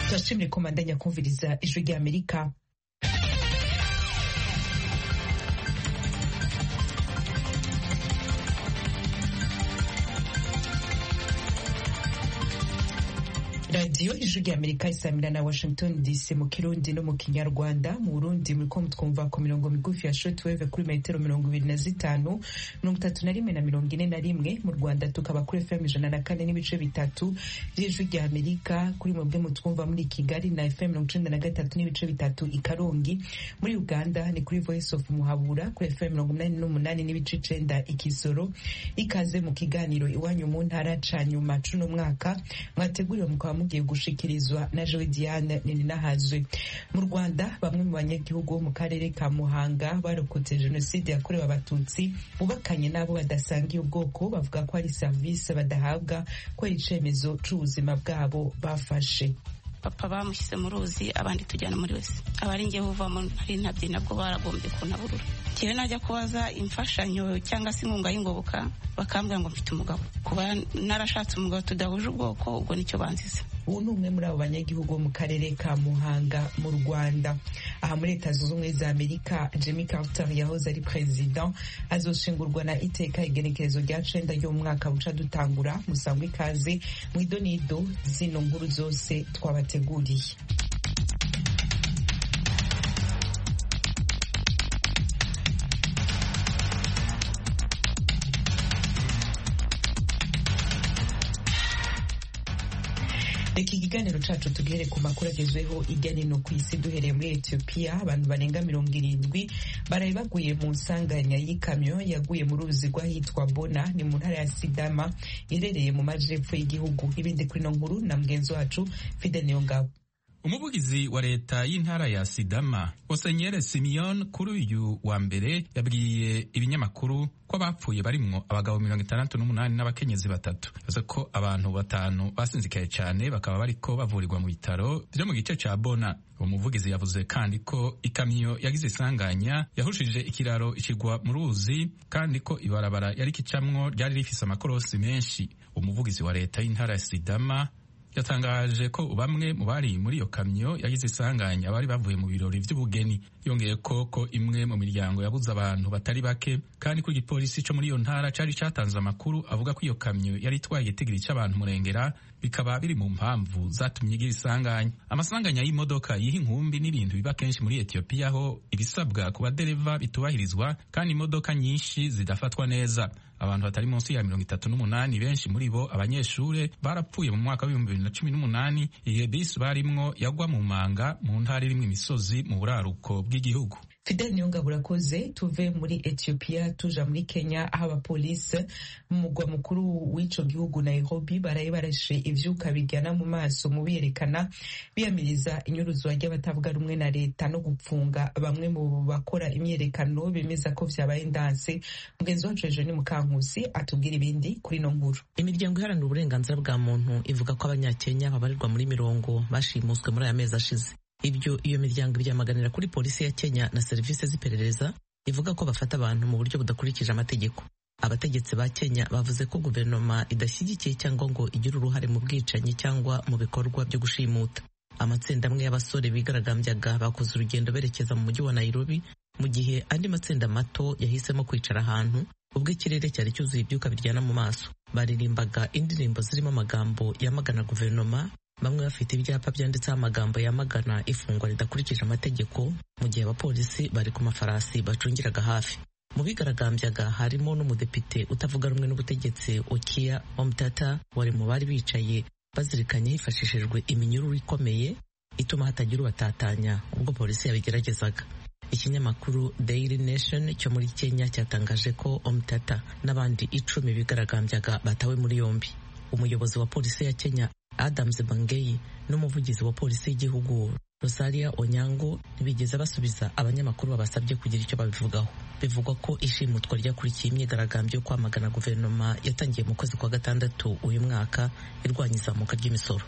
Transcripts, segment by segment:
turashimye ko mandanya kumviriza ijwi rya Amerika. Radio ijwi rya Amerika isamira na Washington DC mu Kirundi no mu Kinyarwanda. Mu Burundi muriko mutwumva ku mirongo migufi ya shortwave kuri metero 25, 31 na 41. Mu Rwanda tukaba kuri FM 104 n'ibice bitatu by'ijwi rya Amerika. Kuri mwebwe mutwumva muri Kigali na FM 93 n'ibice bitatu i Karongi. Muri Uganda ni kuri Voice of Muhabura kuri FM 88 n'ibice 9 i Kisoro. Ikaze mu kiganiro iwanyu mu ntara canyuma cuno mwaka mwateguriwe mukaba mugiye gushikirizwa na Joe Diane Ninahazwe. Mu Rwanda bamwe mu banyagihugu bo mu karere ka Muhanga barokotse jenoside yakorewe abatutsi bubakanye nabo badasangiye ubwoko bavuga ko ari service badahabwa ko icemezo c'ubuzima bwabo bafashe. Papa bamushyize mu ruzi abandi tujyana muri wese abari ngiye buvamo ari ntabye nabwo baragombye kuntaburura. Kiwe najya kubaza imfashanyo cyangwa se inkunga y'ingoboka bakambwira ngo mfite umugabo, kuba narashatse umugabo tudahuje ubwoko ubwo nicyo banzize. Ubu ni umwe muri abo banyagihugu bo mu karere ka Muhanga mu Rwanda. Aha muri Leta Zunze Ubumwe za Amerika, Jimmy Carter yahoze ari president azoshingurwa na iteka igenekerezo rya 9 ryo mu mwaka buca dutangura. Musangwe ikaze mu idonido zino nkuru zose twabateguriye. Iki kiganiro cacu tugihere ku makuru agezweho hirya no hino ku isi, duhereye muri Ethiopia. Abantu barenga 70 baraye baguye mu nsanganya y'ikamyo yaguye mu ruzi rw'ahitwa Bona, ni mu ntara ya Sidama iherereye mu majepfo y'igihugu. Ibindi kuri no nkuru na mugenzi wacu Fidel Niyongabo. Umuvugizi wa leta y'intara ya Sidama Osenyere Simeon kuri uyu wa mbere yabwiye ibinyamakuru ko abapfuye barimwo abagabo 68 n'abakenyezi 3, yavuze ko abantu 5 basinzikaye cyane bakaba bariko bavurirwa mu bitaro byo mu gice ca Bona. Umuvugizi yavuze kandi ko ikamyo yagize isanganya yahushije ikiraro ikigwa mu ruzi kandi ko ibarabara yari kicamwo ryari rifise amakorosi menshi. Umuvugizi wa leta y'intara ya Sidama yatangaje ko bamwe mu bari muri iyo kamyo yagize isanganya bari bavuye mu birori by'ubugeni. Yongeye ko imwe mu miryango yabuze abantu batari bake, kandi ko igipolisi cyo muri iyo ntara cari catanze amakuru avuga ko iyo kamyo yari itwaye igitigiri c'abantu murengera, bikaba biri mu mpamvu zatumye igira isanganya. Amasanganya y'imodoka yiha inkumbi n'ibintu biba kenshi muri Ethiopia, aho ibisabwa ku badereva bitubahirizwa kandi imodoka nyinshi zidafatwa neza. Abantu batari munsi ya 38, benshi muri bo abanyeshure, barapfuye mu mwaka wa 2018 igihe bisi barimwo yagwa mu manga mu ntara irimwo imisozi mu buraruko bw'igihugu. Fidel Niyongabo urakoze. Tuve muri Ethiopia tuja muri Kenya, aho abapolisi mu mugwa mukuru w'ico gihugu Nairobi baraye barashe ivyuka bijyana mu maso mu biyerekana biyamiriza inyuruzwa ry'abatavuga rumwe na leta no gupfunga bamwe mu bakora imyerekano bemeza ko vyabaye ndanse. Mugenzi wacu Eugene Mukankusi atubwira ibindi kuri no nkuru. Imiryango iharanira uburenganzira bwa muntu ivuga ko abanyakenya babarirwa muri 100 bashimuswe muri aya mezi ashize. Ibyo iyo miryango byamaganira kuri polisi ya Kenya na serivisi z'iperereza ivuga ko bafata abantu mu buryo budakurikije amategeko. Abategetsi ba Kenya bavuze ko guverinoma idashyigikiye cyangwa ngo igire uruhare mu bwicanyi cyangwa mu bikorwa byo gushimuta. Amatsinda amwe y'abasore bigaragambyaga bakoze urugendo berekeza mu mujyi wa Nairobi, mu gihe andi matsinda mato yahisemo kwicara ahantu ubwo ikirere cyari cyuzuye ibyuka biryana mu maso. Baririmbaga indirimbo zirimo amagambo yamagana guverinoma, bamwe bafite ibyapa byanditseho amagambo yamagana ifungwa ridakurikije amategeko, mu gihe abapolisi bari ku mafarasi bacungiraga hafi. Mu bigaragambyaga harimo n'umudepite utavuga rumwe n'ubutegetsi Okia Omtata wari mu bari bicaye bazirikanye hifashishijwe iminyururu ikomeye ituma hatagira ubatatanya ubwo polisi yabigeragezaga. Ikinyamakuru Daily Nation cyo muri Kenya cyatangaje ko Omtata n'abandi 10 bigaragambyaga batawe muri yombi. Umuyobozi wa polisi ya Kenya Adams Bangei n'umuvugizi wa polisi y'igihugu Rosalia Onyango ntibigeze basubiza abanyamakuru babasabye kugira icyo babivugaho. Bivugwa ko ishimutwa ryakurikiye imyigaragambyo yo kwamagana guverinoma yatangiye mu kwezi kwa 6 uyu mwaka irwanya izamuka ry'imisoro.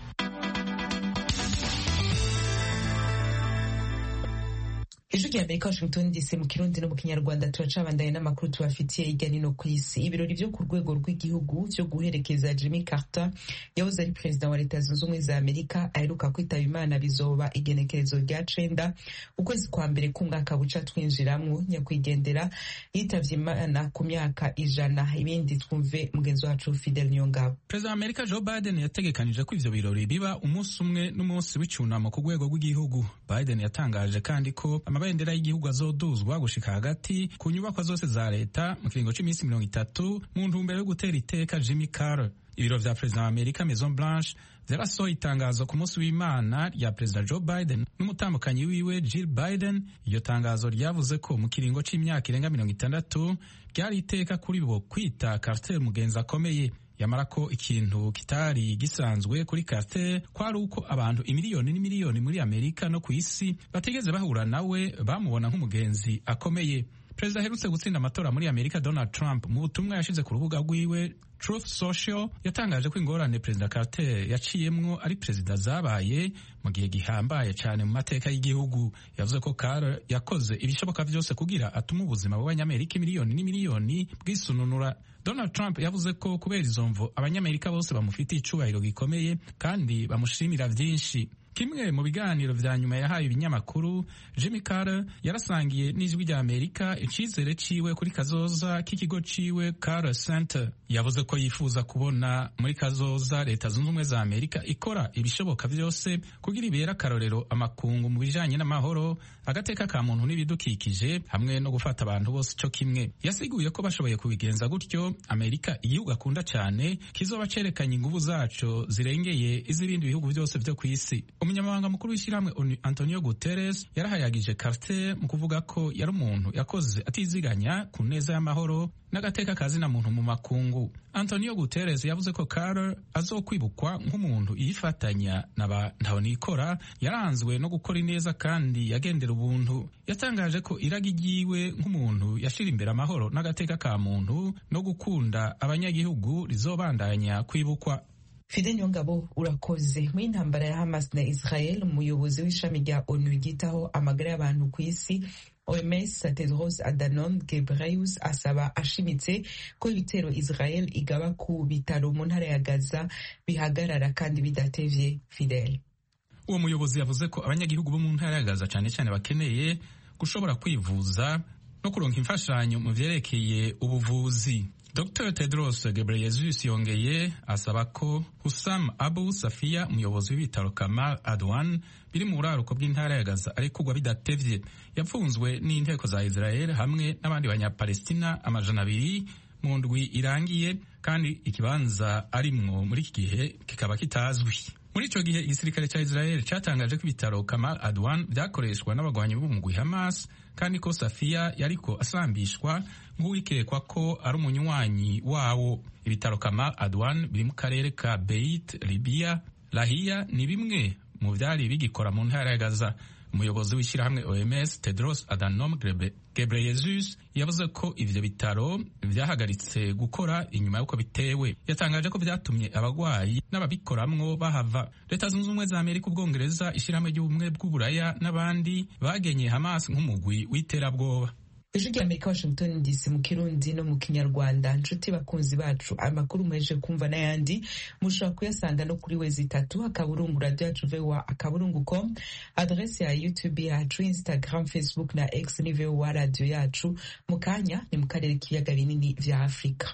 Ijwi rya Amerika Washington DC mu Kirundi no mu Kinyarwanda turacabandanye n'amakuru tubafitiye hirya no hino ku isi. Ibirori vyo ku rwego rw'igihugu vyo guherekeza Jimmy Carter yahoze ari perezida wa Leta Zunze Ubumwe za Amerika aheruka kwitaba Imana bizoba igenekerezo rya 9 ukwezi kwa mbere k'umwaka buca twinjiramwo. Nyakwigendera yitavye Imana ku myaka 100. Ibindi twumve mugenzi wacu Fidel Nyongabo. Perezida wa Amerika Joe Biden yategekanije ko ivyo birori biba umunsi umwe n'umunsi w'icunamo ku rwego rw'igihugu. Biden yatangaje kandi ko amabendera y'igihugu azoduzwa gushika hagati ku nyubakwa zose za leta mu kiringo c'iminsi 30 mu ntumbero yo gutera iteka Jimmy Carter. Ibiro vya perezida wa Amerika Maison Blanche vyarasohoye itangazo ku munsi w'Imana rya perezida Joe Biden n'umutambukanyi wiwe Jill Biden. Iyo tangazo ryavuze ko mu kiringo c'imyaka irenga 60 ryari iteka kuri bo kwita Carter mugenzi akomeye. Yamara ko ikintu kitari gisanzwe kuri Carter kwari uko abantu imiliyoni n'imiliyoni muri Amerika no ku isi bategeze bahura nawe bamubona nk'umugenzi akomeye. Perezida aherutse gutsinda amatora muri Amerika Donald Trump mu butumwa yashize ku rubuga rwiwe Truth Social yatangaje ko ingorane Perezida Carter yaciyemwo ari perezida zabaye mu gihe gihambaye cyane mu mateka y'igihugu. Yavuze ko Carter yakoze ibishoboka vyose kugira atuma ubuzima bw'abanyamerika miliyoni n'imiliyoni bwisununura. Donald Trump yavuze ko kubera izo mvo abanyamerika bose bamufitiye icubahiro gikomeye kandi bamushimira vyinshi. Kimwe mu biganiro vya nyuma yahaye ibinyamakuru, Jimmy Carter yarasangiye n'ijwi rya Amerika icizere ciwe kuri kazoza k'ikigo ciwe Carter Center. Yavuze ko yifuza kubona muri kazoza Leta Zunze Ubumwe za Amerika ikora ibishoboka vyose kugira ibera akarorero amakungu mu bijanye n'amahoro, agateka ka muntu n'ibidukikije hamwe no gufata abantu bose co kimwe. Yasiguye ko bashoboye kubigenza gutyo Amerika igihugu akunda cyane kizoba cerekanye inguvu zaco zirengeye iz'ibindi bihugu vyose vyo kw'isi. Umunyamabanga mukuru w'ishyirahamwe ONU Antonio Guterres yarahayagije Carter mu kuvuga ko yari umuntu yakoze atiziganya ku neza y'amahoro n'agateka kazina muntu mu makungu. Antonio Guterres yavuze ko Carter azokwibukwa nk'umuntu yifatanya n'abantahonikora yaranzwe no gukora ineza kandi yagendera ubuntu. Yatangaje ko iragi ryiwe nk'umuntu yashira imbere amahoro n'agateka ka muntu no gukunda abanyagihugu rizobandanya kwibukwa. Fidel Nyongabo urakoze. Mu intambara ya Hamas na Israel, umuyobozi w'ishami rya ONU ryitaho amagara y'abantu ku isi OMS Tedros Adhanom Ghebreyesus asaba ashimitse ko ibitero Israel igaba ku bitaro mu ntara ya Gaza bihagarara kandi bidatevye. Fidel, uwo muyobozi yavuze ko abanyagihugu bo mu ntara ya Gaza cyane cyane bakeneye gushobora kwivuza no kuronka imfashanyo mu vyerekeye ubuvuzi. Dr. Tedros Ghebreyesus yongeye asaba ko Hussam Abu Safia, umuyobozi w'ibitaro Kamal Adwan biri mu buraruko bw'intara ya Gaza, ari kugwa bidatevye. Yapfunzwe n'inteko za Israel hamwe n'abandi banyapalestina 200 mu ndwi irangiye, kandi ikibanza arimwo muri iki gihe kikaba kitazwi. Muri ico gihe igisirikare ca Israel catangaje ko ibitaro Kamal Adwan vyakoreshwa n'abagwanyi b'umugwi Hamas, kandi ko Safia yariko asambishwa nk'uwikekwa ko ari umunywanyi wawo. Ibitaro Kamal Adwan biri mu karere ka Beit Libya Lahia ni bimwe mu vyari bigikora mu ntara ya Gaza. Umuyobozi w'ishyirahamwe OMS Tedros Adhanom Ghebreyesus yavuze ko ivyo bitaro vyahagaritse gukora inyuma y'uko bitewe. Yatangaje ko vyatumye abagwayi n'ababikoramwo bahava. Leta Zunze Ubumwe za Amerika, Ubwongereza, ishyirahamwe ry'ubumwe bw'Uburaya n'abandi bagenye Hamas nk'umugwi w'iterabwoba. Ijwi rya Amerika Washington DC mu Kirundi no mu Kinyarwanda. Nshuti bakunzi bacu, amakuru mweje kumva n'ayandi mushobora kuyasanga no kuri wezi 3 akaburungu radio yacu VOA akaburungu.com, adresse ya YouTube yacu, Instagram, Facebook na X ni VOA radio yacu. Mukanya ni mu karere k'ibiyaga binini vya Afrika.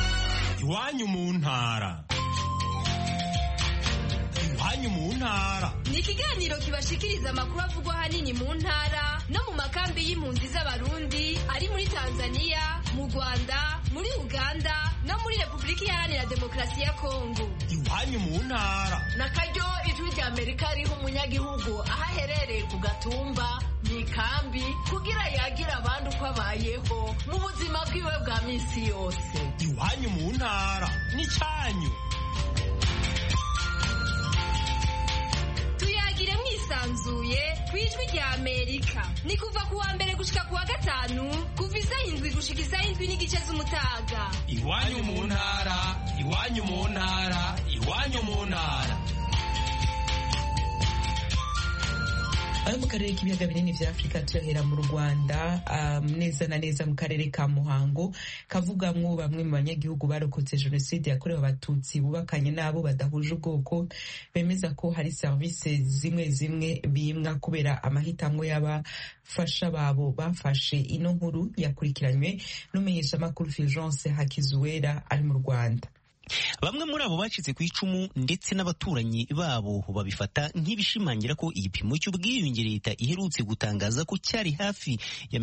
Iwanyu mu ntara. Iwanyu mu ntara ni ikiganiro kibashikiriza amakuru avugwa hanini mu ntara no mu makambi y'impunzi z'abarundi ari muri Tanzania, mu Rwanda, muri Uganda no muri Republika Iharanira Demokarasi ya Kongo. Iwanyu mu ntara na karyo ijwi rya Amerika riho umunyagihugu ahaherereye ku gatumba mu ikambi kugira yagira abandi uko abayeho mu buzima bwiwe bwa minsi yose. Iwanyu mu ntara ni cyanyu. Tuyagire mwisanzuye kwijwi rya Amerika. Ni kuva kuwa mbere gushika kuwa gatanu kuva isaha 7 gushika isaha 7 n'igice z'umutaga. Iwanyu mu ntara, iwanyu mu ntara, iwanyu mu ntara. ayo mu karere k'ibiyaga binini vya Afrika turahera mu Rwanda, neza na neza mu karere ka Muhango kavugamwo bamwe mu banyagihugu barokotse jenoside yakorewe abatutsi bubakanye n'abo badahuje ubwoko, bemeza ko hari service zimwe zimwe bimwa kubera amahitamo y'abafasha babo bafashe. Ino nkuru yakurikiranywe n'umumenyesha makuru Fulgence Hakizuwera ari mu Rwanda. Bamwe muri abo bacitse ku icumu ndetse n'abaturanyi babo babifata nk'ibishimangira ko igipimo cy'ubwiyunge leta iherutse gutangaza ko cyari hafi ya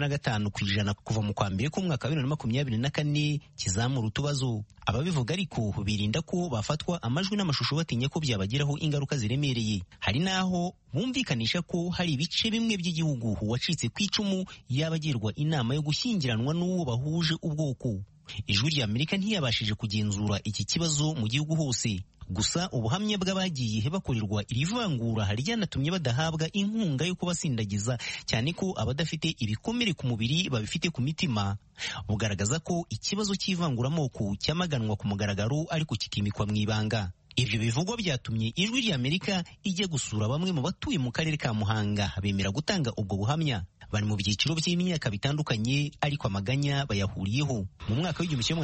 95% kuva mu kwa mbere k'umwaka wa 2024 kizamura utubazo. Ababivuga ariko birinda ko bafatwa amajwi n'amashusho batinya ko byabagiraho ingaruka ziremereye. Hari naho bumvikanisha ko hari ibice bimwe by'igihugu uwacitse ku icumu yabagirwa inama yo gushyingiranwa n'uwo bahuje ubwoko. Ijwi ry'Amerika ntiyabashije kugenzura iki kibazo mu gihugu hose, gusa ubuhamya bw'abagiye bakorerwa iri vangura ryanatumye badahabwa inkunga yo kubasindagiza, cyane ko abadafite ibikomere ku mubiri babifite ku mitima. Bugaragaza ko ikibazo cy'ivanguramoko cyamaganwa ku mugaragaro ariko kikimikwa mu ibanga. Ibyo bivugwa byatumye Ijwi ry'Amerika ijya gusura bamwe mu batuye mu karere ka Muhanga bemera gutanga ubwo buhamya. Bari mu byiciro by'imyaka bitandukanye ariko amaganya bayahuriyeho. Mu mwaka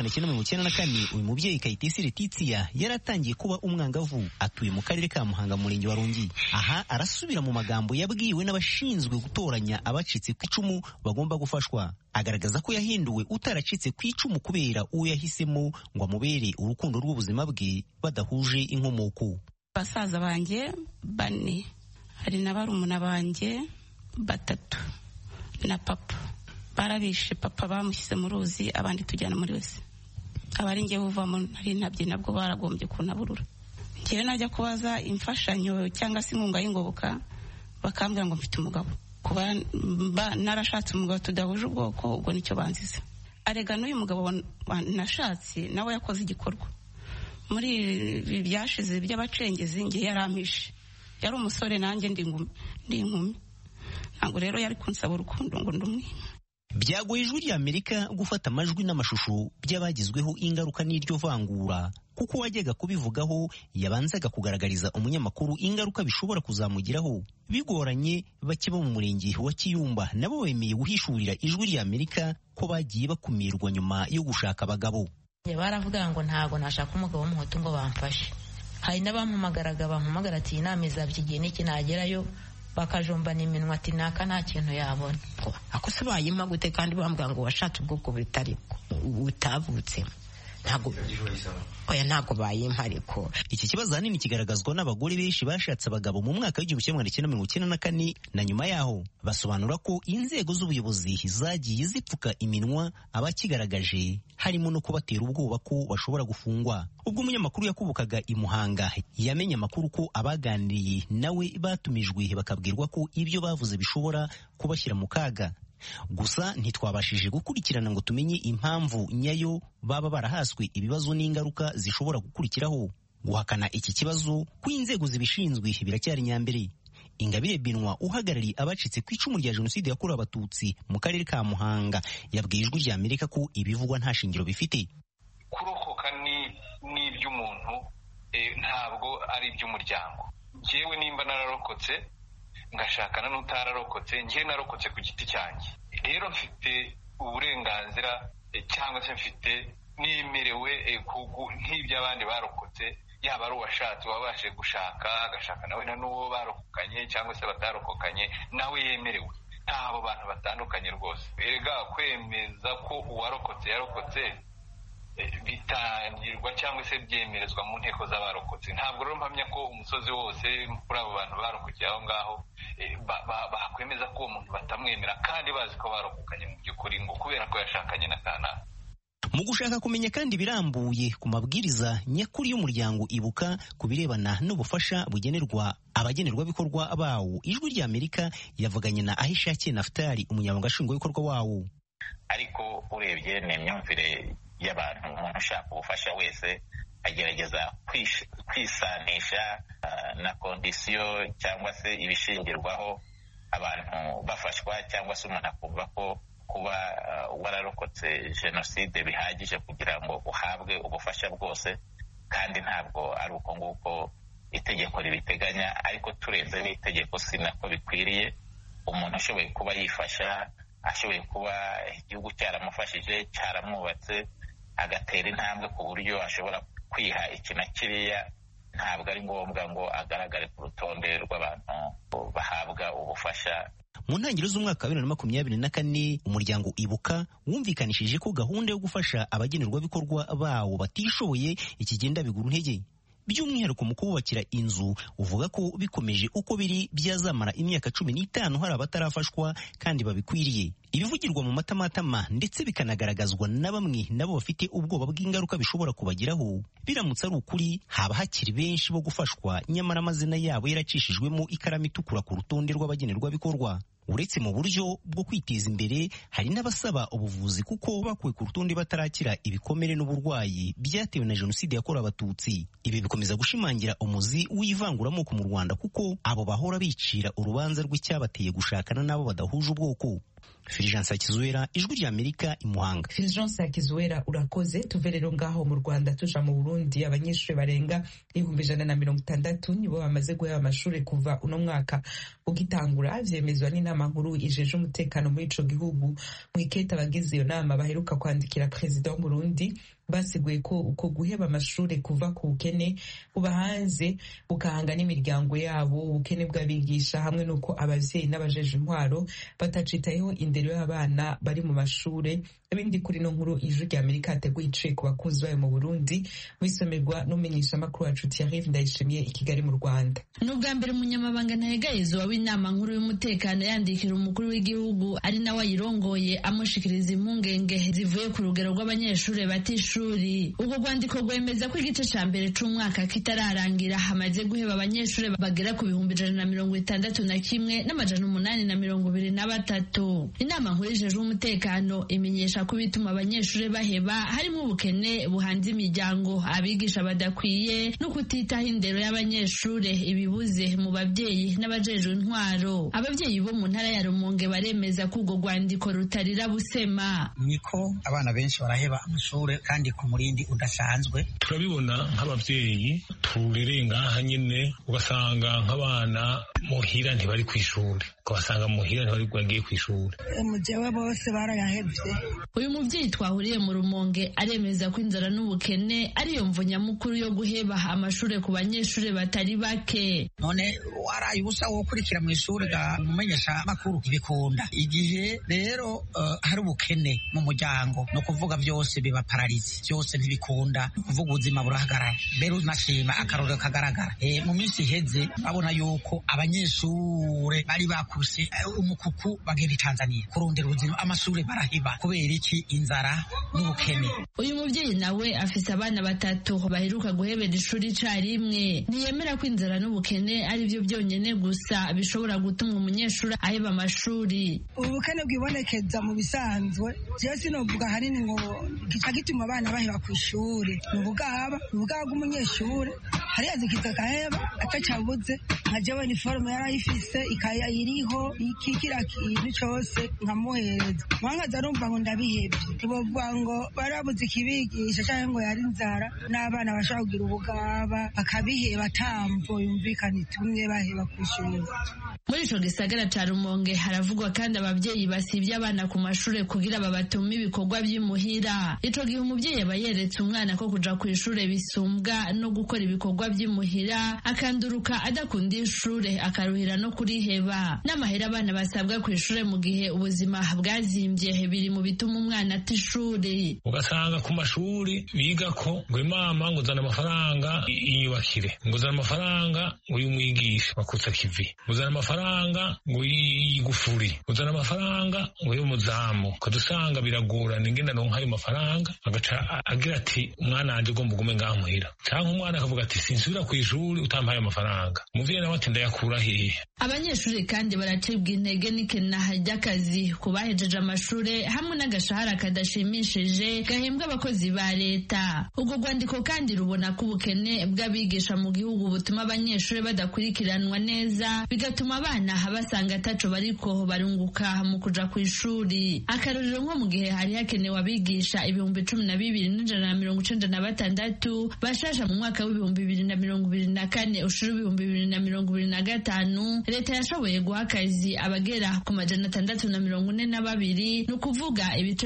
w'1994 uyu mubyeyi Kayitesi Letitia yaratangiye kuba umwangavu, atuye mu karere ka Muhanga mu murenge wa Rongi. Aha arasubira mu magambo yabwiwe n'abashinzwe gutoranya abacitse ku icumu bagomba gufashwa. Agaragaza ko yahinduwe utaracitse ku icumu kubera uwo yahisemo ngo amubere urukundo rw'ubuzima bwe badahuje inkomoko. Basaza banjye 4, hari na barumuna banjye 3 na papa. Barabishe papa bamushyize mu ruzi, abandi tujyana muri wese. Abari ngiye buvamo nari ntabye nabwo baragombye kunaburura. Ngiye najya kubaza imfashanyo cyangwa se inkunga y'ingoboka, bakambwira ngo mfite umugabo. Kuba narashatse umugabo tudahuje ubwoko, ubwo nicyo banziza. Arega n'uyu mugabo nashatse nawe yakoze igikorwa muri byashize by'abacengezi, ngiye yarampishe. Yari umusore nanjye ndi inkumi. Ntabwo rero yari kunsaba urukundo ngo ndumwe. Byagoye Ijwi ry'Amerika gufata amajwi n'amashusho by'abagizweho ingaruka n'iryo vangura, kuko wajyaga kubivugaho yabanzaga kugaragariza umunyamakuru ingaruka bishobora kuzamugiraho. Bigoranye bake bo mu murenge wa Kiyumba nabo bemeye guhishurira Ijwi ry'Amerika ko bagiye bakumirwa nyuma yo gushaka abagabo. Baravuga ngo ntago nashaka umugabo w'umuhutu ngo bamfashe. Hari n'abampamagaraga bampamagara ati inama izabyigiye n'iki nagerayo, bakajombana iminwa ati naka nta kintu yabona. Ako se bayima gute kandi bambwira ngo washatse ubwoko butari butavutse. Ntago bayimpa ariko. Iki kibazo ahanini kigaragazwa n'abagore benshi bashatse abagabo mu mwaka w'1994 na nyuma yaho. Basobanura ko inzego z'ubuyobozi zagiye zipfuka iminwa abakigaragaje, harimo no kubatera ubwoba ko bashobora gufungwa. Ubwo umunyamakuru yakubukaga i Muhanga yamenye amakuru ko abaganiriye nawe batumijwe bakabwirwa ko ibyo bavuze bishobora kubashyira mu kaga. Gusa ntitwabashije gukurikirana ngo tumenye impamvu nyayo baba barahaswe ibibazo n'ingaruka zishobora gukurikiraho. Guhakana iki kibazo ku inzego zibishinzwe biracyari nyambere. Ingabire Binwa uhagarariye abacitse ku icumu rya jenoside yakorewe abatutsi mu karere ka Muhanga yabwiye Ijwi ry'Amerika ko ibivugwa nta shingiro bifite. Kurokoka ni iby'umuntu, ntabwo ari iby'umuryango. Jewe nimba nararokotse ngashakana n'utararokotse, njye narokotse ku giti cyanjye, rero mfite uburenganzira cyangwa se mfite nemerewe nk'iby'abandi barokotse, yaba ari uwashatse wabashe gushaka agashaka nawe n'uwo barokokanye cyangwa se batarokokanye nawe yemerewe. Ntabo bantu batandukanye rwose. Erega kwemeza ko uwarokotse yarokotse bitangirwa cyangwa se byemerezwa mu nteko z'abarokotse. Ntabwo rero mpamya ko umusozi wose kuri abo bantu barokokeye aho ngaho bakwemeza ko uwo muntu batamwemera kandi bazi ko barokokanye mu by'ukuri ngo kubera ko yashakanye na kanaka. Mu gushaka kumenya kandi birambuye ku mabwiriza nyakuri y'umuryango Ibuka ku birebana n'ubufasha bugenerwa abagenerwabikorwa bawo, Ijwi ry'Amerika yavuganye na Ahishakiye Naftali, umunyamabanga nshingwabikorwa wawo. Ariko urebye n'imyumvire y'abantu, umuntu ushaka ubufasha wese agerageza kwisanisha na kondisiyo cyangwa se ibishingirwaho abantu bafashwa, cyangwa se umuntu akumva ko kuba wararokotse jenoside bihagije kugira ngo uhabwe ubufasha bwose, kandi ntabwo ari uko nguko itegeko ribiteganya, ariko turenze n'itegeko si nako bikwiriye. Umuntu ashoboye kuba yifasha, ashoboye kuba igihugu cyaramufashije, cyaramwubatse, agatera intambwe ku buryo ashobora kwiha iki na kiriya, ntabwo ari ngombwa ngo agaragare ku rutonde rw'abantu bahabwa ubufasha. Mu ntangiriro z'umwaka wa 2024 umuryango Ibuka wumvikanishije ko gahunda yo gufasha abagenerwabikorwa bawo batishoboye ikigenda bigura intege, by'umwihariko mu kububakira inzu. Uvuga ko bikomeje uko biri byazamara imyaka 15 hari abatarafashwa kandi babikwiriye. Ibivugirwa mu matamatama ndetse bikanagaragazwa na bamwe nabo bafite ubwoba bw'ingaruka bishobora kubagiraho. Biramutse ari ukuri, haba hakiri benshi bo gufashwa, nyamara amazina yabo yaracishijwemo ikaramu itukura ku rutonde rw'abagenerwabikorwa. Uretse mu buryo bwo kwiteza imbere, hari n'abasaba ubuvuzi kuko bakuwe ku rutonde batarakira ibikomere n'uburwayi byatewe na Jenoside yakorewe Abatutsi. Ibi bikomeza gushimangira umuzi w'ivanguramoko mu Rwanda kuko abo bahora bicira urubanza rw'icyabateye gushakana n'abo badahuje ubwoko. Fulgence Hakizwera, Ijwi ry'Amerika, i Muhanga. Fulgence Hakizwera, urakoze. Tuve rero ngaho mu Rwanda tuja mu Burundi. Abanyeshuri barenga 160 nibo bamaze guheba amashuri kuva uno mwaka ugitangura, vyemezwa n'inama nkuru ijeje umutekano muri ico gihugu. Mwiketa abagize iyo nama baheruka kwandikira perezida wa Burundi basiguye ko uko guheba amashuri kuva ku bukene buba hanze bukahanga n'imiryango yabo, ubukene bw'abigisha hamwe n'uko abavyeyi n'abajeje intwaro batacitayeho indero y'abana bari mu mashure. Ibindi kuri no nkuru Ijwi ry'Amerika ateguye iciye ku bakunzi bayo mu Burundi, wisomerwa n'umenyesha makuru wacu Thierry Ndayishimiye i Kigali mu Rwanda. N'ubwa mbere umunyamabanga ntahegayezwa w'inama nkuru y'umutekano yandikira umukuru w'igihugu ari nawe ayirongoye amushikiriza impungenge zivuye ku rugero rw'abanyeshuri batishuri. Ubwo rwandiko rwemeza ko igice ca mbere c'umwaka kitararangira hamaze guheba abanyeshuri bagera ku 161 n'amajana 823. Inama nkuru ijeje umutekano imenyesha ko bituma abanyeshuri baheba harimo ubukene buhanze imiryango, abigisha badakwiye no kutitaho indero y'abanyeshuri, ibibuze mu babyeyi n'abajejwe intwaro. Ababyeyi bo mu ntara ya Rumonge baremeza ko urwo rwandiko rutarira busema. Niko abana benshi baraheba amashuri kandi ku murindi udasanzwe. Turabibona nk'ababyeyi turereye ngaha nyine, ugasanga nk'abana muhira ntibari ku ishuri, ukabasanga muhira ntibari bagiye ku ishuri. Mujewe bose barayahevye. Uyu muvyeyi twahuriye mu Rumonge aremeza ko inzara n'ubukene ariyo mvo nyamukuru yo guheba amashuri ku banyeshuri batari bake. None waraye ubusa wo kurikira mu ishuri ga mumenyesha makuru ibikunda. Igihe rero hari ubukene mu muryango no kuvuga byose biba paralize, byose ntibikunda, kuvuga ubuzima burahagarara. Mbere unashima akarorero kagaragara mu minsi iheze babona yuko abanyeshuri bari bakuse umukuku bagenda Tanzania kurondera ubuzima, amashuri barahiba kubera iki? Inzara n'ubukene. Uyu muvyeyi nawe afise abana 3 baheruka guhebera ishuri carimwe. Ntiyemera ko inzara n'ubukene ari byo byonyene gusa bishobora gutuma umunyeshuri aheba amashuri. Ubukene bwibonekeza mu bisanzwe, je sinovuga hanini ngo gica gituma abana baheba ku ishuri. Ubugaba bw'umunyeshuri hari yazikiza kaheba atacabuze, nka jewe uniforme yarayifise ikaya iriho ikikira kintu cose nkamuhereza. Mwangaza rumva ngo ndabihebye, tibovuga ngo barabuze ikibigisha cyangwa ngo yari inzara, n'abana bashobora kugira ubugaba bakabiheba tamvo yumvikana itumye baheba ku ishuri. Muri ico gisagara ca Rumonge haravugwa kandi abavyeyi basivye abana ku mashure kugira babatume ibikorwa vy'imuhira. Ico gihe umuvyeyi aba yeretse umwana ko kuja ku ishure bisumbwa no gukora ibikorwa vy'imuhira, akanduruka adakunda ishure akaruhira no kuriheba. N'amahera abana basabwa ku ishure mu gihe ubuzima bwazimvye biri mu bituma umwana ata ishuri. Ugasanga ku mashuri biga ko ngo mama ngo zana amafaranga inyubakire, ngo zana amafaranga ngo y'umwigisha bakutsa kivi, ngo zana amafaranga ngo yigufuri, ngo zana amafaranga ngo y'umuzamu. Kadusanga biragorana ingenda no nkayo mafaranga, agaca agira ati umwana anje ugomba gume ngaha muhira, canke umwana akavuga ati sinsubira ku ishuri utampaye amafaranga. Umuvyeyi nawe ati ndayakura hehe. Abanyeshuri kandi baracibwa intege n'ikenaha ry'akazi ku bahejeje amashure hamwe n'agashahara kadashimishije gahembwa abakozi ba leta. Ubwo rwandiko kandi rubona ko ubukene bw'abigisha mu gihugu butuma abanyeshuri badakurikiranwa neza, bigatuma abana basanga ataco bariko barunguka mu kuja ku ishuri. Akarorero nko mu gihe hari hakenewe abigisha 12,196 bashasha mu mwaka w'2024 ushuru 2025, leta yashoboye guha akazi abagera ku 642, ni ukuvuga ibice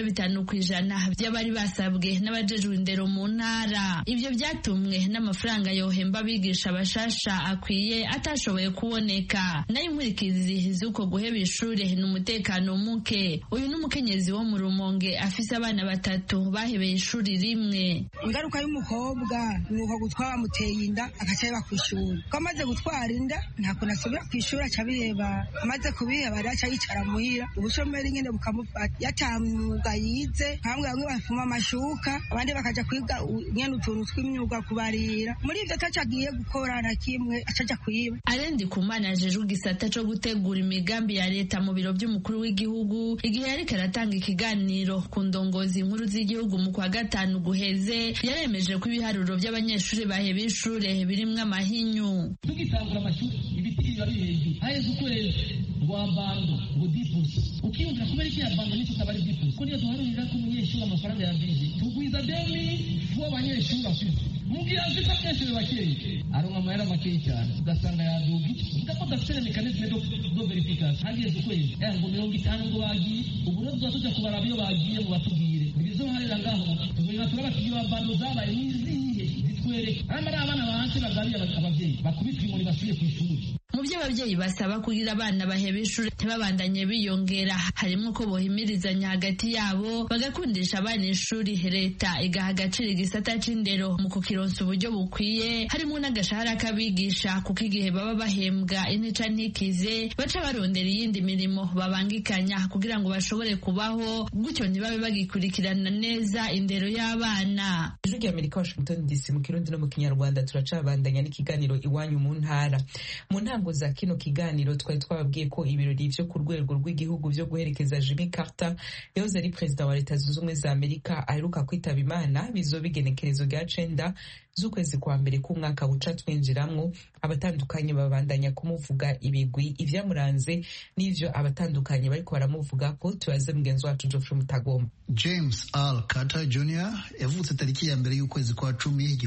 5% by'abari basabwe n'abajejwe indero mu ntara. Ivyo byatumwe n'amafaranga yohemba abigisha bashasha akwiye atashoboye kuboneka. Nayo inkurikizi z'uko guheba ishure n'umutekano muke. Uyu n'umukenyezi wo mu Rumonge afise abana 3 bahebeye ishuri rimwe. Ingaruka y'umukobwa ni uko gutwara bamuteye inda akacaba ku ishuri. Ko amaze gutwara inda ntako nasubira ku ishuri acabiheba. Amaze kubiheba araca yicara muhira. Ubushomeri nyene bukamufata. Yatamwuga yize, hamwe bamwe bafuma amashuka, abandi bakaja kwiga nyene utuntu tw'imyuga kubarira. Muri ivyo atacagiye gukora na kimwe acaja kuyiba. Arendi Kumana ajejwe igisata co gutegura imigambi ya leta mu biro by'umukuru w'igihugu igihe yariko aratanga ikiganiro ku ndongozi nkuru z'igihugu mu kwa gatanu guheze, yaremeje ko ibiharuro by'abanyeshuri baheba ishure birimwo amahinyu. Tugitangura amashuri ibiti biba biheje haheze ukwezi rwambando ngo dipusi ukiyumvira kubera iki yabando n'icyo utabari dipusi ko niyo duharurira ko umunyeshuri amafaranga yabije tugwiza demi abanyeshuri bafite mugihe afite abanyeshuri bakeyi aronka amahera makeyi cyane ugasanga yaduga uvuga ko dafite mekanisme do verification hageze ukwezi ngo 50 ngo bagiye ubu rero tuza kubara iyo bagiye mu batubwire bizoharira ngaho tugenda turabatiye bambando zabaye n'izihe zitwereke amara abana bahanze bagariye abavyeyi bakubitwa imuri basuye ku ishuri. Mu byo abavyeyi basaba kugira abana baheba ishuri ntibabandanye biyongera harimo ko bohimirizanya hagati yabo bagakundisha abana ishuri, leta igaha agaciro igisata c'indero mu kukironsa uburyo bukwiye harimo n'agashahara k'abigisha kuko igihe baba bahembwa intica ntikize baca barondera iyindi mirimo babangikanya kugira ngo bashobore kubaho, gutyo ntibabe bagikurikirana neza indero y'abana. Ijwi ry'Amerika, Washington DC, mu Kirundi no mu Kinyarwanda turacabandanya n'ikiganiro iwanyu mu ntara. Mu ntango za kino kiganiro twari twababwiye ko ibirori vyo ku rwego rw'igihugu vyo guherekeza Jimmy Carter yahoze ari perezida wa Leta Zunze Ubumwe za Amerika aheruka kwitaba Imana bizoba igenekerezo rya 9 z'ukwezi kwa mbere k'umwaka buca twinjiramwo. Abatandukanye babandanya kumuvuga ibigwi, ivyamuranze n'ivyo abatandukanye bariko baramuvuga ko. Tubaze mugenzi wacu Geoffrey Mutagoma. James Earl Carter Jr. yavutse tariki ya mbere y'ukwezi kwa 10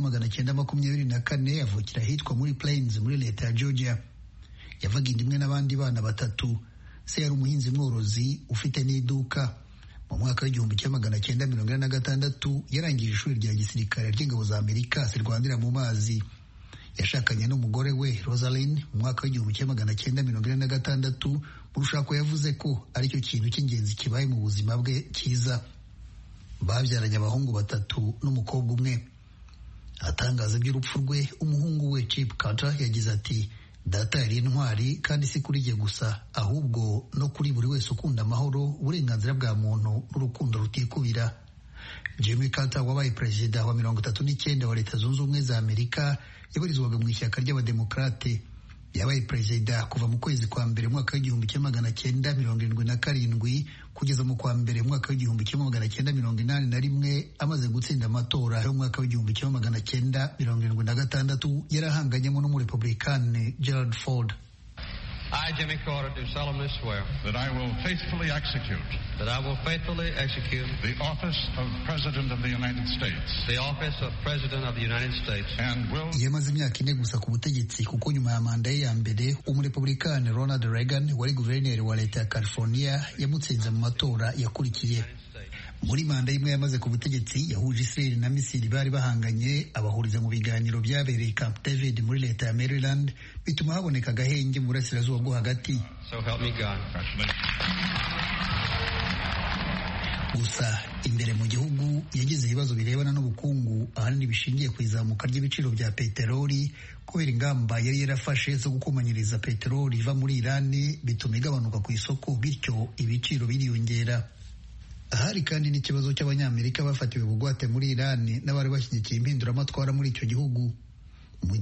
1924, avukira hitwa muri Plains muri leta ya Georgia. Yavaga inda imwe n'abandi bana 3. Se yari umuhinzi mworozi ufite n'iduka. Mu mwaka w'1946 yarangije ishuri rya gisirikare ry'ingabo za Amerika zirwanira mu mazi. Yashakanye n'umugore we Rosalind mu mwaka w'1946. Mu rushako yavuze ko aricyo kintu cy'ingenzi kibaye mu buzima bwe cyiza. Babyaranye abahungu 3 n'umukobwa umwe. Atangaza by'urupfu rwe, umuhungu we Chip Carter yagize ati, data yari intwari kandi si kuri jye gusa ahubwo no kuri buri wese ukunda amahoro, uburenganzira bwa muntu n'urukundo rutikubira. Jimmy Carter wabaye perezida wa 39 wa Leta Zunze Ubumwe za Amerika yabarizwaga mu ishyaka ry'abademokrate. Yabaye perezida kuva mu kwezi kwa mbere mwaka w'1977 kugeza mu kwa mbere mwaka w'1981 amaze gutsinda amatora yo mwaka w'1976 yarahanganyemo n'umurepublikane Gerald Ford. I, Jimmy Carter, do solemnly swear that I will faithfully execute the office of President of the United States and will. Yamaze imyaka 4 gusa ku butegetsi kuko nyuma ya manda ye ya mbere umurepublikane Ronald Reagan wari guverineri wa leta ya California yamutsinze mu matora yakurikiye. Muri manda imwe yamaze ku butegetsi yahuje Israel na Misiri bari bahanganye, abahuriza mu biganiro byabereye Camp David muri leta ya Maryland, bituma haboneka agahenge mu burasirazuba bwo hagati. So help me God. Gusa imbere mu gihugu yagize ibibazo birebana n'ubukungu, ahanini bishingiye ku izamuka ry'ibiciro bya peteroli kubera ingamba yari yarafashe zo gukomanyiriza peteroli iva muri Irani, bituma igabanuka ku isoko, bityo ibiciro biriyongera. Hari kandi n'ikibazo cy'abanyamerika bafatiwe bugwate muri Irani n'abari bashyigikiye impinduramatwara muri icyo gihugu. Mu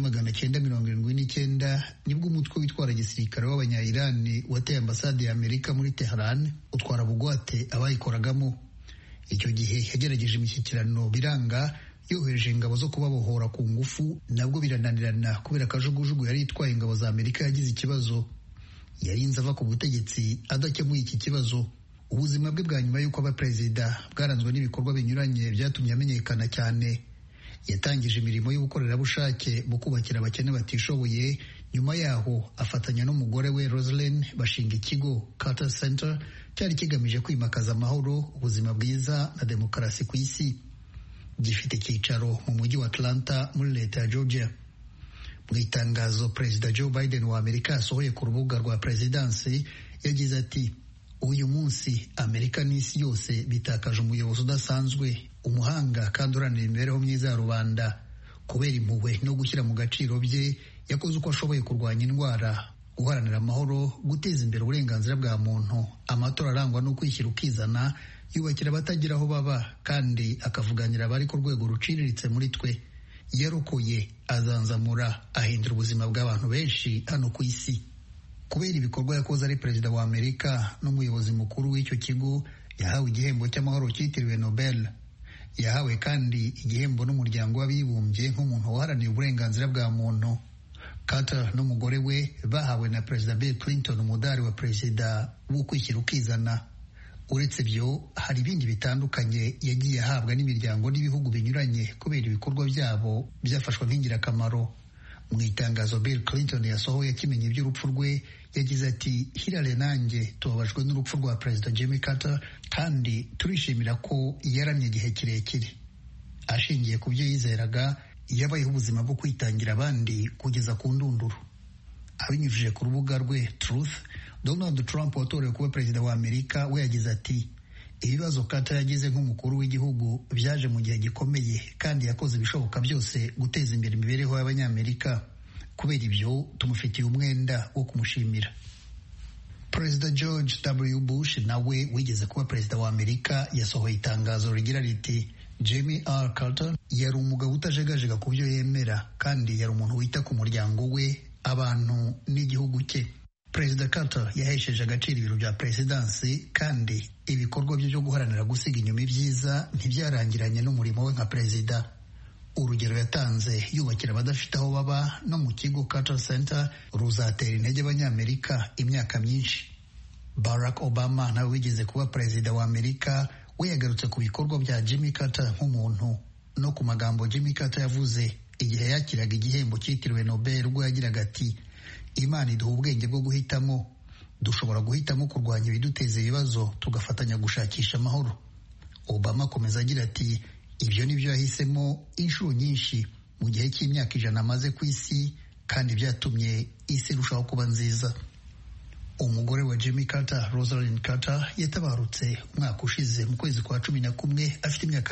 1979 nibwo umutwe witwara gisirikare w'abanya-Irani wateye ambasade ya Amerika muri Tehran utwara bugwate abayikoragamo. Icyo gihe yagerageje imishyikirano biranga, yohereje ingabo zo kubabohora ku ngufu, nabwo birananirana kubera kajugujugu yari itwaye ingabo za Amerika yagize ikibazo. Yarinze ava ku butegetsi adakemuye iki kibazo. Ubuzima bwe bwa nyuma y'uko aba perezida bwaranzwe n'ibikorwa binyuranye byatumye amenyekana cyane. Yatangije imirimo y'ubukorerabushake mu kubakira abakene batishoboye. Nyuma yaho afatanya n'umugore we Rosalind bashinga ikigo Carter Center cyari kigamije kwimakaza amahoro, ubuzima bwiza na demokarasi ku isi. Gifite icyicaro mu mujyi wa Atlanta muri leta ya Georgia. Mu itangazo Perezida Joe Biden wa Amerika yasohoye ku rubuga rwa Presidancy yagize ati: uyu munsi Amerika n'isi yose bitakaje umuyobozi udasanzwe, umuhanga kandi uranira imibereho myiza ya rubanda. Kubera impuhwe no gushyira mu gaciro bye, yakoze uko ashoboye kurwanya indwara, guharanira amahoro, guteza imbere uburenganzira bwa muntu, amatora arangwa no kwishyira ukizana, yubakira abatagira aho baba kandi akavuganira abari ku rwego ruciriritse muri twe. Yarokoye, azanzamura, ahindura ubuzima bw'abantu benshi hano ku isi. Kubera ibikorwa yakoze ari perezida wa Amerika n'umuyobozi mukuru w'icyo kigo, yahawe igihembo cy'amahoro cyitiriwe Nobel. Yahawe kandi igihembo n'umuryango w'abibumbye nk'umuntu waharaniye uburenganzira bwa muntu. Carter n'umugore we bahawe na Perezida Bill Clinton umudari wa perezida wo kwishyira ukizana. Uretse byo, hari ibindi bitandukanye yagiye ahabwa n'imiryango n'ibihugu binyuranye kubera ibikorwa byabo byafashwe nk'ingirakamaro. Mu itangazo Bill Clinton yasohoye akimenye iby'urupfu rwe, yagize ati: Hillary nanjye tubabajwe n'urupfu rwa Perezida Jimmy Carter kandi turishimira ko yaramye igihe kirekire. Ashingiye ku byo yizeraga, yabayeho ubuzima bwo kwitangira abandi kugeza ku ndunduro. Abinyujije ku rubuga rwe Truth, Donald Trump watorewe kuba perezida wa Amerika we yagize ati: ibibazo Carter yagize nk'umukuru w'igihugu byaje mu gihe gikomeye kandi yakoze ibishoboka byose guteza imbere imibereho y'Abanyamerika. Kubera ibyo tumufitiye umwenda wo kumushimira. Perezida George W. Bush nawe wigeze kuba perezida wa Amerika yasohoye itangazo rigira riti: Jimmy R. Carter yari umugabo utajegajega ku byo yemera kandi yari umuntu wita ku muryango we, abantu n'igihugu cye. Perezida Carter yahesheje agaciro ibiro bya Presidancy kandi ibikorwa bye byo guharanira gusiga inyuma ibyiza ntibyarangiranye n'umurimo we nka perezida. Urugero yatanze yubakira abadafite aho baba no mu kigo Carter Center ruzatera intege Abanyamerika imyaka myinshi. Barack Obama nawe wigeze kuba perezida wa Amerika we yagarutse ku bikorwa bya Jimmy Carter nk'umuntu no ku magambo Jimmy Carter yavuze igihe yakiraga igihembo cyitiriwe Nobel, ubwo yagiraga ati: Imana iduha ubwenge bwo guhitamo, dushobora guhitamo kurwanya ibiduteza ibibazo tugafatanya gushakisha amahoro. Obama akomeza agira ati: ibyo nibyo yahisemo inshuro nyinshi mu gihe cy'imyaka 100 amaze ku isi kandi byatumye isi irushaho kuba nziza. Umugore wa Jimmy Carter, Rosalind Carter, yatabarutse umwaka ushize mu kwezi kwa 11 afite imyaka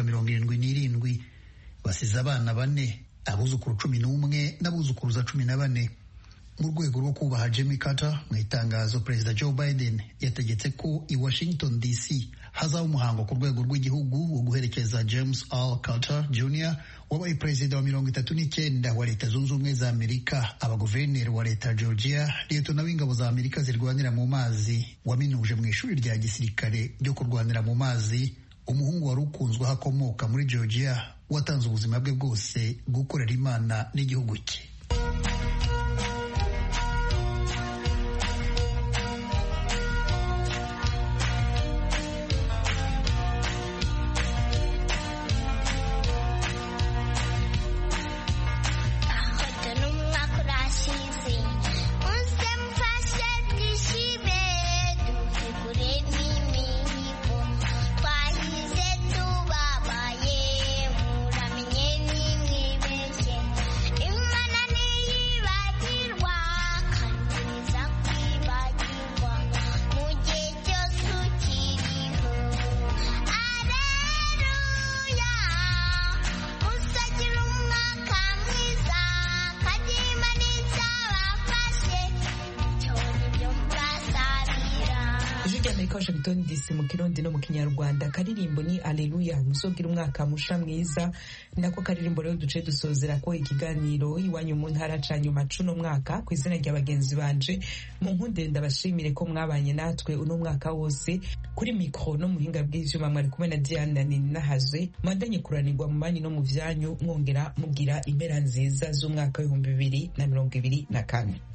77. Basize abana 4, abuzukuru 11 n'abuzukuruza 14. Mu rwego rwo kubaha Jimmy Carter, mu itangazo Perezida Joe Biden yategetse ko i Washington DC hazaba umuhango ku rwego rw'igihugu wo guherekeza James R. Carter Jr. wabaye perezida wa 39 wa Leta Zunze Ubumwe za Amerika, abaguverineri wa Leta ya Georgia, liyetona w'ingabo za Amerika zirwanira mu mazi, waminuje mu ishuri rya gisirikare ryo kurwanira mu mazi, umuhungu wari ukunzwe aho akomoka muri Georgia, watanze ubuzima bwe bwose gukorera Imana n'igihugu cye. Imana Amerika Washington DC mu Kirundi no mu Kinyarwanda. Karirimbo ni Alleluia, muzogira umwaka musha mwiza. Nako karirimbo rero duce dusozera ko ikiganiro iwanyu mu ntara ca nyuma cuno mwaka ku izina rya bagenzi banje. Mu nkunde ndabashimire ko mwabanye natwe uno mwaka wose. Kuri mikro no muhinga bw'ivyuma mwari kumwe na Diana Ninahazwe. Mwandanye kuranirwa mu banyi no mu vyanyu, mwongera mugira impera nziza z'umwaka wa 2024.